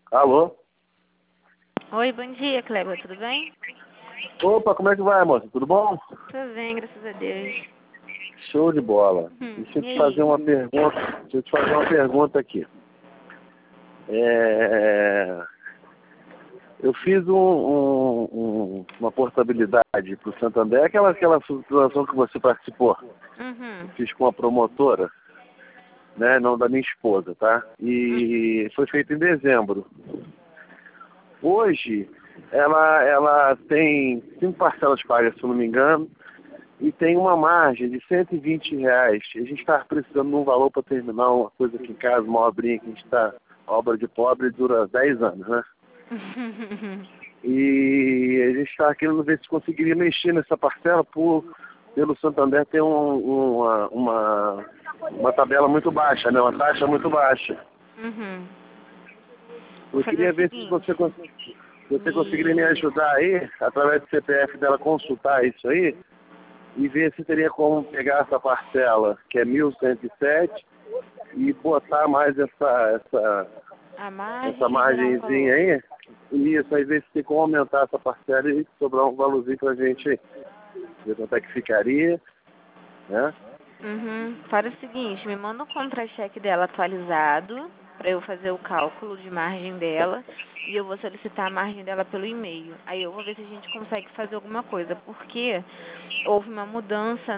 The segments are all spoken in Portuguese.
Alô? Oi, bom dia, Kleber, tudo bem? Opa, como é que vai, moça? Tudo bom? Tudo bem, graças a Deus. Show de bola. Deixa eu E te fazer aí? uma pergunta. Deixa eu te fazer uma pergunta aqui. Eu fiz uma portabilidade para o Santander, aquela situação que você participou. Uhum. Fiz com a promotora, né? Não da minha esposa, tá? E foi feito em dezembro. Hoje, ela tem 5 parcelas pagas, se eu não me engano, e tem uma margem de R$ 120. A gente está precisando de um valor para terminar uma coisa aqui em casa, uma obrinha que a gente está, obra de pobre, dura 10 anos, né? E a gente está querendo ver se conseguiria mexer nessa parcela pelo Santander ter uma tabela muito baixa, né? Uma taxa muito baixa. Uhum. Vou Eu fazer queria o ver se seguinte. você conseguiria me ajudar aí, através do CPF dela, consultar isso aí e ver se teria como pegar essa parcela, que é 1.107, e botar mais A margem essa e gerar um margenzinha valor. aí, e isso aí ver se tem como aumentar essa parcela e sobrar um valorzinho pra gente aí. Ver quanto é que ficaria, né? Uhum. Faz o seguinte, me manda o contra-cheque dela atualizado para eu fazer o cálculo de margem dela e eu vou solicitar a margem dela pelo e-mail. Aí eu vou ver se a gente consegue fazer alguma coisa, porque houve uma mudança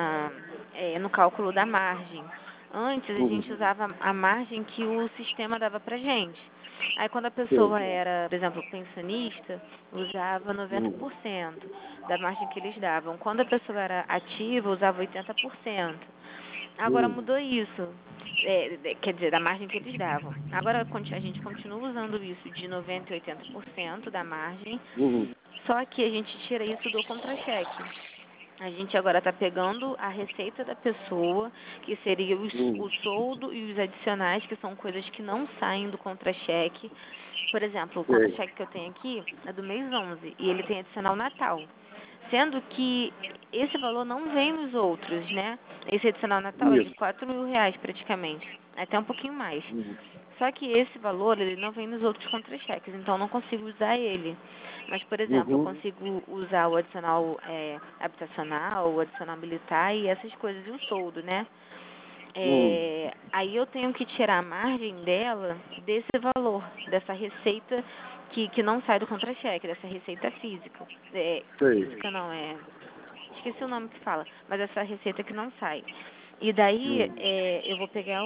no cálculo da margem. Antes a gente Uhum. usava a margem que o sistema dava pra gente. Aí quando a Sim. pessoa era, por exemplo, pensionista, usava Uhum. 90% da margem que eles davam. Quando a pessoa era ativa, usava 80%. Agora Uhum. mudou isso. Quer dizer, da margem que eles davam. Agora a gente continua usando isso de 90% e 80% da margem, Uhum. só que a gente tira isso do contra-cheque. A gente agora está pegando a receita da pessoa, que seria o Uhum. soldo e os adicionais, que são coisas que não saem do contra-cheque. Por exemplo, o Sei. contra-cheque que eu tenho aqui é do mês 11 e ele tem adicional Natal. Sendo que esse valor não vem nos outros, né? Esse adicional Natal é de Isso. R$ 4.000 praticamente, até um pouquinho mais. Uhum. Só que esse valor, ele não vem nos outros contra-cheques, então eu não consigo usar ele. Mas, por exemplo, eu Uhum. consigo usar o adicional habitacional, o adicional militar e essas coisas, e o soldo, né? Uhum. Aí eu tenho que tirar a margem dela desse valor, dessa receita que não sai do contra-cheque, dessa receita física. Sei. Física não, esqueci o nome que fala, mas essa receita que não sai. E daí Uhum. eu vou pegar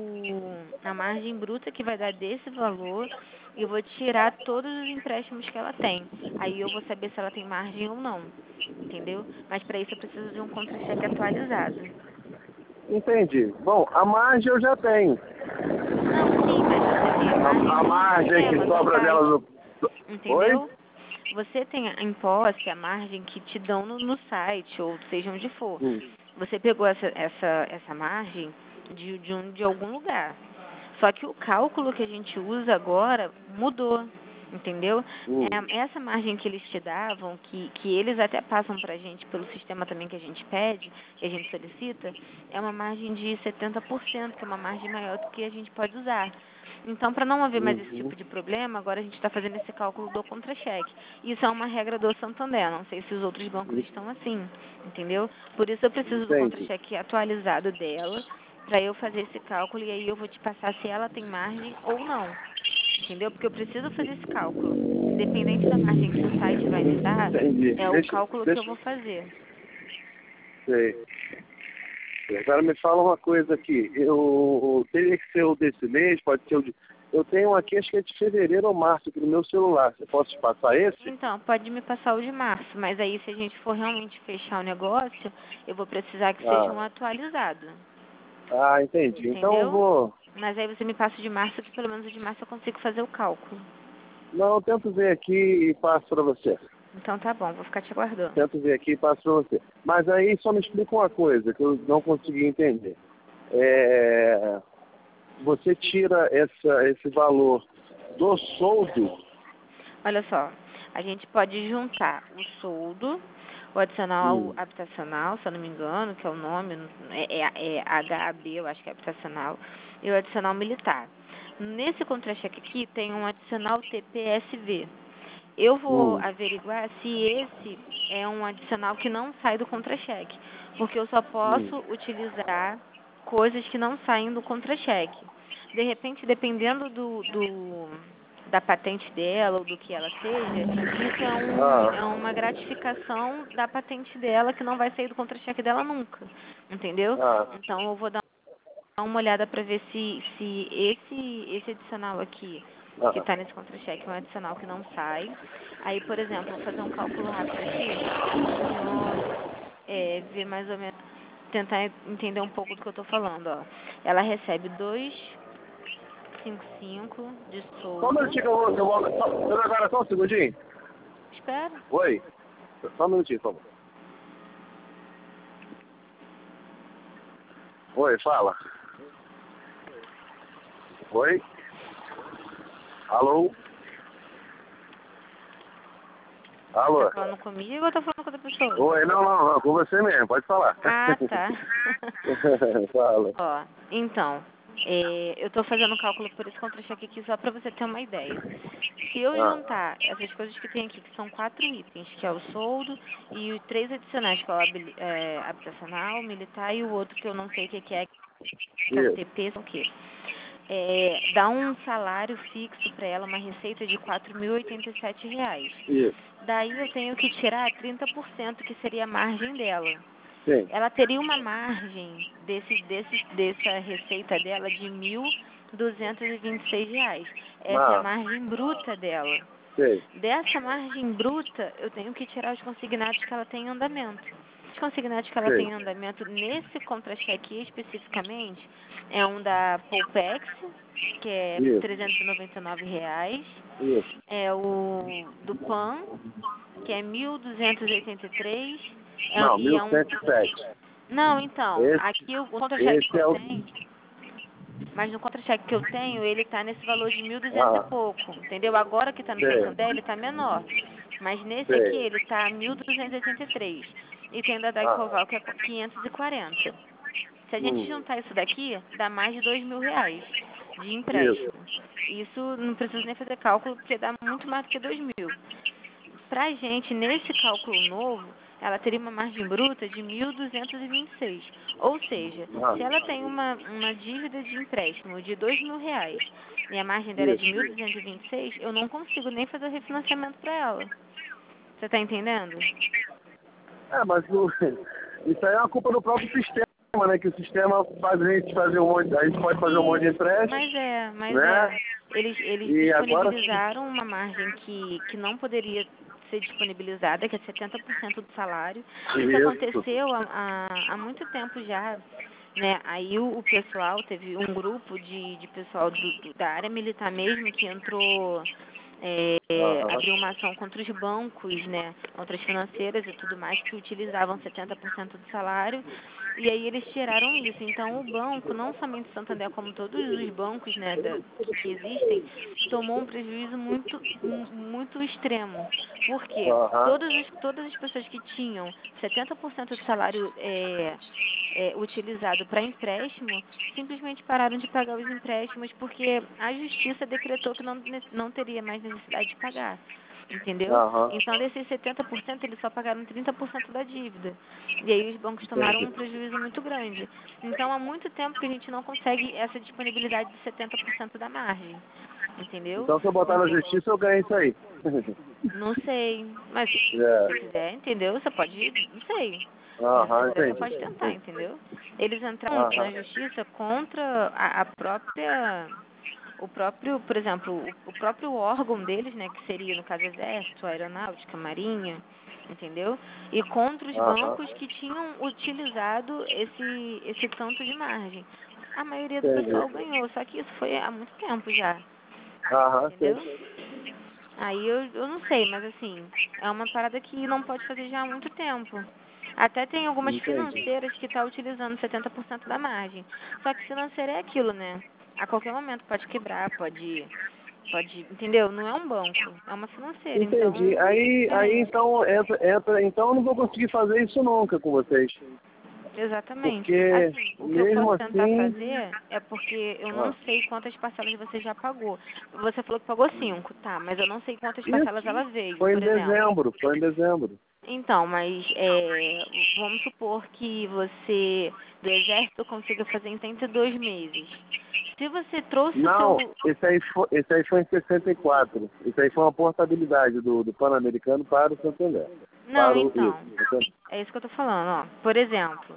a margem bruta que vai dar desse valor e vou tirar todos os empréstimos que ela tem. Aí eu vou saber se ela tem margem ou não, entendeu? Mas para isso eu preciso de um contra-cheque atualizado. Entendi. Bom, a margem eu já tenho. Não, sim, mas você tem a margem A no margem que sistema, no sobra dela site, Oi? entendeu? Você tem em posse a margem que te dão no site, ou seja onde for. Você pegou essa margem de algum lugar. Só que o cálculo que a gente usa agora mudou, entendeu? Hum. Essa margem que eles te davam, que eles até passam pra gente pelo sistema também que a gente pede, que a gente solicita, é uma margem de 70%, que é uma margem maior do que a gente pode usar. Então, para não haver mais esse Uhum. tipo de problema, agora a gente está fazendo esse cálculo do contra-cheque. Isso é uma regra do Santander, não sei se os outros bancos estão assim, entendeu? Por isso eu preciso do Entendi. contra-cheque atualizado dela, para eu fazer esse cálculo e aí eu vou te passar se ela tem margem ou não, entendeu? Porque eu preciso fazer esse cálculo. Independente da margem que o site vai me dar, Entendi. é o cálculo que eu vou fazer. Sei. Agora me fala uma coisa aqui. Eu teria que ser o desse mês, pode ser o de. Eu tenho aqui, acho que é de fevereiro ou março aqui no meu celular. Você pode te passar esse? Então, pode me passar o de março, mas aí se a gente for realmente fechar o negócio, eu vou precisar que seja Ah, um atualizado, entendi. Então eu entendeu? vou. Mas aí você me passa o de março, que pelo menos o de março eu consigo fazer o cálculo. Não, eu tento ver aqui e passo para você. Então tá bom, vou ficar te aguardando. Tento ver aqui e passo para você. Mas aí só me explica uma coisa que eu não consegui entender. Você tira esse valor do soldo? Olha só, a gente pode juntar o soldo, o adicional Hum. habitacional, se eu não me engano, que é o nome, é HAB, eu acho que é habitacional, e o adicional militar. Nesse contra-cheque aqui tem um adicional TPSV. Eu vou averiguar se esse é um adicional que não sai do contra-cheque, porque eu só posso utilizar coisas que não saem do contra-cheque. De repente, dependendo da patente dela ou do que ela seja, isso é uma gratificação da patente dela que não vai sair do contra-cheque dela nunca, entendeu? Então eu vou dar uma olhada para ver se esse adicional aqui, que está nesse contra-cheque, é um adicional que não sai. Aí, por exemplo, vou fazer um cálculo rápido aqui, para o senhor ver mais ou menos, tentar entender um pouco do que eu estou falando. Ó. Ela recebe 2,55 de Só um soldo. minutinho que eu vou agora só um segundinho. Espera. Oi. Só um minutinho, por favor. Oi, fala. Oi? Alô? Alô? Tá falando comigo ou tá falando com outra pessoa? Oi, não, com você mesmo, pode falar. Ah, tá. Fala. Ó, então, eu tô fazendo um cálculo por esse contra-cheque aqui só para você ter uma ideia. Se eu juntar essas coisas que tem aqui, que são 4 itens, que é o soldo, e 3 adicionais, que é o habitacional, militar, e o outro que eu não sei o que é o TP, são o quê? Dá um salário fixo para ela, uma receita de R$ 4.087. Isso. Daí eu tenho que tirar 30%, que seria a margem dela. Sim. Ela teria uma margem dessa receita dela de R$ 1.226. Essa é a margem bruta dela. Sei. Dessa margem bruta, eu tenho que tirar os consignados que ela tem em andamento. Os consignados que ela tem em andamento nesse contra-cheque especificamente é um da Poupex, que é R$ 399. Isso. É o do PAN, que é 1.283. Não, E é um... 1.107. Não, então, aqui o contra-cheque que eu o... tenho, mas no contra-cheque que eu tenho, ele tá nesse valor de 1.200 e pouco, entendeu? Agora que tá no Santander, ele tá menor. Mas nesse aqui, ele tá 1.283. E tem da Daicoval, que é 540. Se a gente juntar isso daqui, dá mais de R$ 2.000 de empréstimo. Isso não preciso nem fazer cálculo, porque dá muito mais do que 2.000. Pra gente, nesse cálculo novo, ela teria uma margem bruta de 1.226. Ou seja, se ela tem uma dívida de empréstimo de R$ 2.000 e a margem dela é de 1.226, eu não consigo nem fazer o refinanciamento para ela. Você tá entendendo? Mas isso aí é uma culpa do próprio sistema, né? Que o sistema faz a gente fazer um monte, a gente pode fazer um monte de empréstimo. Mas né? Eles E disponibilizaram uma margem que não poderia ser disponibilizada, que é 70% do salário. Isso aconteceu há muito tempo já, né? Aí o pessoal, teve um grupo de pessoal da área militar mesmo que entrou, abriu uma ação contra os bancos, né? Contra as financeiras e tudo mais, que utilizavam 70% do salário. E aí eles tiraram isso. Então o banco, não somente o Santander, como todos os bancos, né, que existem, tomou um prejuízo muito extremo. Por quê? Todas as pessoas que tinham 70% do salário utilizado para empréstimo, simplesmente pararam de pagar os empréstimos porque a justiça decretou que não teria mais necessidade de pagar. Entendeu? Então, desses 70%, eles só pagaram 30% da dívida. E aí os bancos tomaram um prejuízo muito grande. Então, há muito tempo que a gente não consegue essa disponibilidade de 70% da margem. Entendeu? Então, se eu botar na justiça, eu ganho isso aí. Não sei. Mas se você quiser, entendeu? Você pode, não sei. Você pode tentar, entendeu? Eles entraram na justiça contra a própria... O próprio, por exemplo, o próprio órgão deles, né, que seria, no caso, Exército, Aeronáutica, Marinha, entendeu? E contra os bancos que tinham utilizado esse tanto de margem. A maioria do pessoal ganhou, só que isso foi há muito tempo já, entendeu? Aí eu não sei, mas assim, é uma parada que não pode fazer já há muito tempo. Até tem algumas financeiras que estão utilizando 70% da margem. Só que financeira é aquilo, né? A qualquer momento pode quebrar, pode, entendeu? Não é um banco, é uma financeira. Entendi. Então, Aí então entra, então eu não vou conseguir fazer isso nunca com vocês. Exatamente. Porque Assim, o que eu mesmo posso tentar assim... fazer é porque eu não sei quantas parcelas você já pagou. Você falou que pagou 5, tá, mas eu não sei quantas parcelas ela Isso veio, foi em por exemplo. dezembro, foi em dezembro. Então, mas vamos supor que você, do Exército, consiga fazer em 32 meses. Se você trouxe o Não, seu... esse aí foi em 64. Isso aí foi uma portabilidade do Pan-Americano para o Santander. Não, Para o então, isso. é isso que eu tô falando, ó. Por exemplo,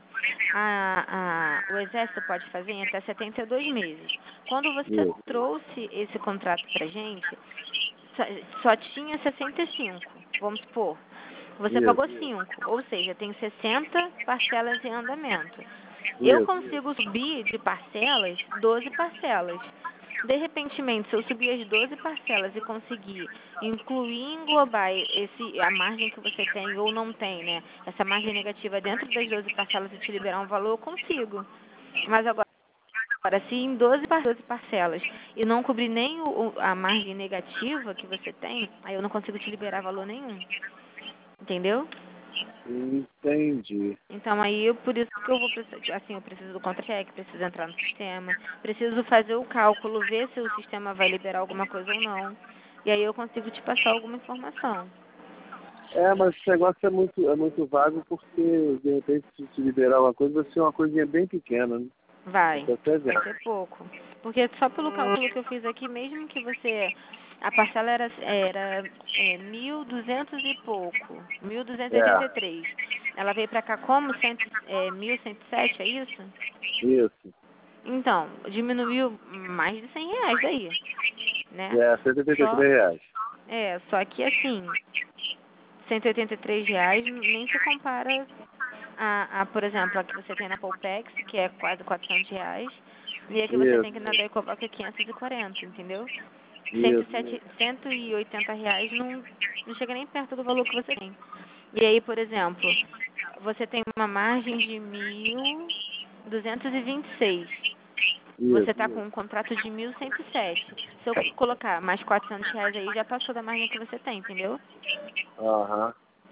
o Exército pode fazer em até 72 meses. Quando você Isso. trouxe esse contrato pra gente, só tinha 65, vamos supor. Você Isso. pagou 5, ou seja, tem 60 parcelas em andamento. Eu Isso. consigo subir de parcelas 12 parcelas. De repentemente, se eu subir as 12 parcelas e conseguir incluir e englobar a margem que você tem ou não tem, né? Essa margem negativa dentro das 12 parcelas e te liberar um valor, eu consigo. Mas agora, se em 12 parcelas e não cobrir nem a margem negativa que você tem, aí eu não consigo te liberar valor nenhum. Entendeu? Entendi. Então aí por isso que eu vou precisar, assim, eu preciso do contra-cheque, preciso entrar no sistema, preciso fazer o cálculo, ver se o sistema vai liberar alguma coisa ou não. E aí eu consigo te passar alguma informação. Mas esse negócio é muito vago porque, de repente, se liberar uma coisa, vai ser uma coisinha bem pequena, né? Vai Até ver. ser pouco. Porque só pelo cálculo que eu fiz aqui, mesmo que você... A parcela era 1.200 e pouco, 1.283. Ela veio pra cá como 1.107, é isso? Isso. Então, diminuiu mais de R$ 100 daí, né? Só, R$ 183. só que assim, R$ 183 nem se compara por exemplo, a que você tem na Polpex, que é quase R$ 400, e a que você tem aqui na Isso. Decoval, que é 540, entendeu? Isso. R$ 180 não chega nem perto do valor que você tem. E aí, por exemplo, você tem uma margem de 1.226. Você está Isso. com um contrato de 1.107. Se eu colocar mais R$ 400 aí, já passou da margem que você tem, entendeu? Aham.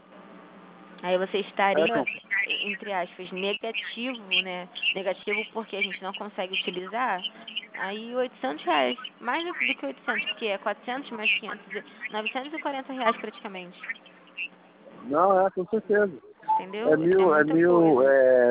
Aí você É, estaria, entre aspas, negativo, né? Negativo porque a gente não consegue utilizar. Aí R$ 800. Mais do que 800, porque é 400 mais 500, R$ 940 praticamente. não, com certeza. Entendeu? É muita coisa.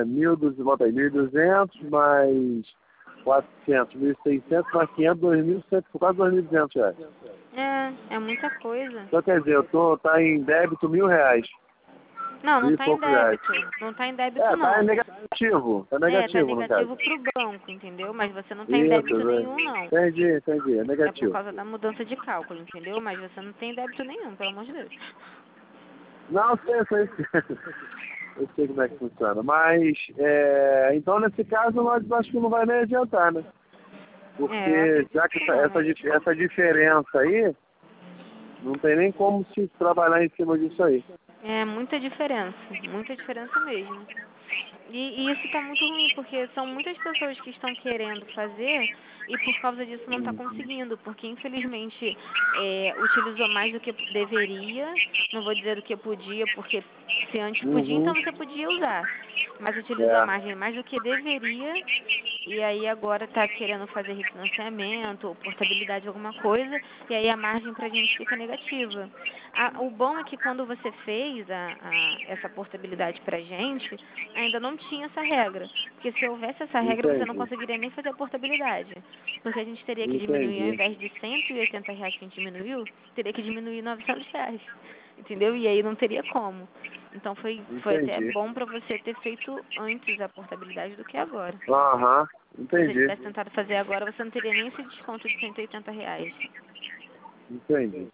1.200 mais 400, 1.600 mais 500, 2.100, quase R$ 2.200. É muita coisa. Então, quer dizer, tá em débito R$ 1.000. Não, não Mil e está em poucos reais. débito. Não está em débito, Tá não. negativo. Tá Tá negativo, no caso. negativo pro banco, entendeu? Mas você não tem Isso, débito nenhum, não. entendi. É É por negativo. causa da mudança de cálculo, entendeu? Mas você não tem débito nenhum, pelo amor de Deus. Não, sei. Eu sei como é que funciona. Mas, então, nesse caso, nós acho que não vai nem adiantar, né? Eu Porque, acredito já que que não, né? essa diferença aí, não tem nem como se trabalhar em cima disso aí. É muita diferença mesmo. E isso está muito ruim, porque são muitas pessoas que estão querendo fazer e por causa disso não está conseguindo, porque infelizmente utilizou mais do que deveria, não vou dizer do que podia, porque se antes podia, Uhum. então você podia usar, mas utilizou a É. margem mais do que deveria e aí agora está querendo fazer refinanciamento ou portabilidade de alguma coisa e aí a margem para a gente fica negativa. O bom é que quando você fez essa portabilidade para a gente, ainda não tinha essa regra. Porque se houvesse essa regra, você não Entendi. conseguiria nem fazer a portabilidade. Porque a gente teria que diminuir, ao Entendi. invés de R$ 180 que a gente diminuiu, teria que diminuir R$ 900. Entendeu? E aí não teria como. Então foi até Entendi. bom para você ter feito antes a portabilidade do que agora. Aham. Se você Entendi. tivesse tentado fazer agora, você não teria nem esse desconto de R$ 180. Entendi.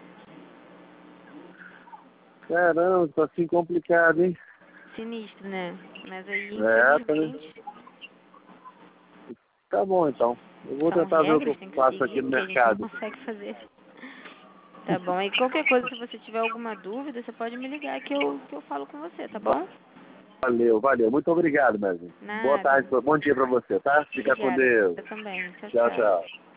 Caramba, tá assim complicado, hein? Sinistro, né? Mas aí, Tá, infelizmente, tá bom então. Eu vou são tentar ver o que regras, eu tem que faço aqui seguir, no porque a gente não mercado. consegue fazer. Tá bom? Aí qualquer coisa, se você tiver alguma dúvida, você pode me ligar que eu falo com você, tá bom? Valeu. Muito obrigado, Mesmo. Boa Nada. tarde, bom dia pra você, tá? Fica com Obrigada. Deus. Você também. Tchau, Tchau, tchau. tchau.